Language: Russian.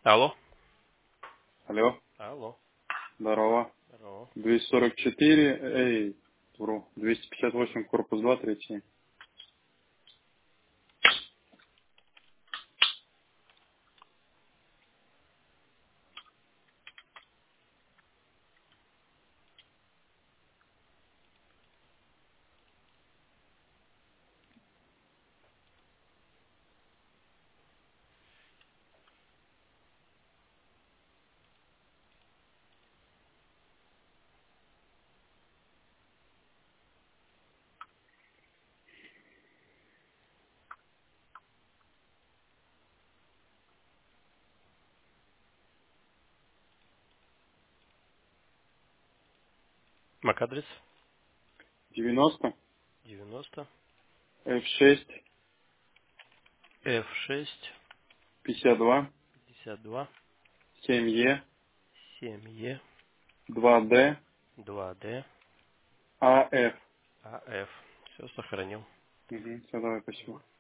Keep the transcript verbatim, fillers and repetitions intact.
Алло. Алло, Алло. здорово. Здорово. двести сорок четыре, эй, вру, двести пятьдесят восемь, корпус два, третий. Мак-адрес девяносто, девяносто эф шесть, эф шесть пятьдесят два, пятьдесят два семь е, семь е два дэ, два дэ а эф. а эф. Все сохранил. Угу, все, давай, спасибо.